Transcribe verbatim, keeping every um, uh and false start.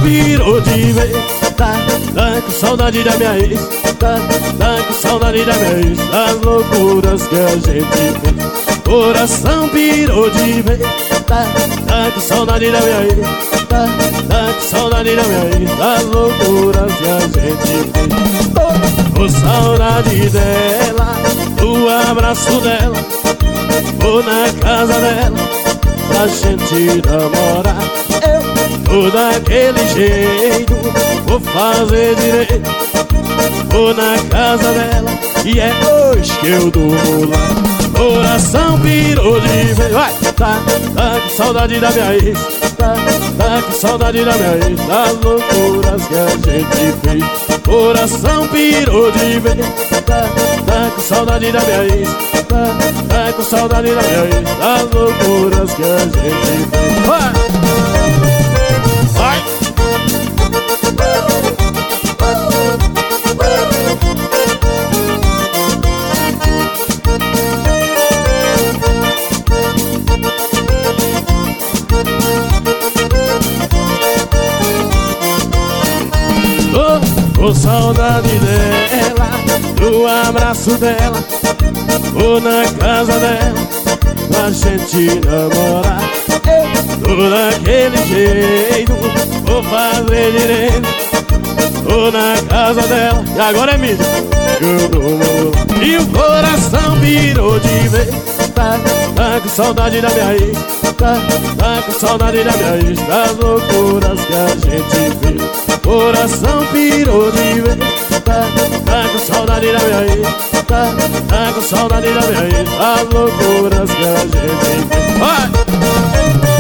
pirou de vez. Tá, tá com saudade da minha ex. Tá, tá com saudade da minha ex. Das loucuras que a gente fez. Coração pirou de vez. Tá, tá com saudade da minha ex. Tá, tá com saudade da minha ex. Das loucuras que a gente fez. Tô com saudade dela, do abraço dela. Vou na casa dela pra gente namorar. Eu tô daquele jeito, vou fazer direito. Vou na casa dela e é hoje que eu durmo lá. Coração pirou de vez. Vai, tá, tá com saudade da minha ex. Tá, tá com saudade da minha ex. Das loucuras que a gente fez. Coração pirou de vez. Tá, tá com saudade da minha ex. Tá, tá com saudade da minha ex. Das loucuras que a gente fez. Vai, vai. Com saudade dela, do abraço dela. Vou na casa dela pra gente namorar. Tô daquele jeito, vou fazer direito. Tô na casa dela e agora é mídia. Eu durmo e o coração virou de vez. Tá, tá com saudade da minha ex. Tá, tá com saudade da minha ex. Das loucuras que a gente fez. Coração pirou de vez. Tá, tá com saudade da minha ex. Tá, tá com saudade da minha ex. As loucuras que a gente fez. Vai!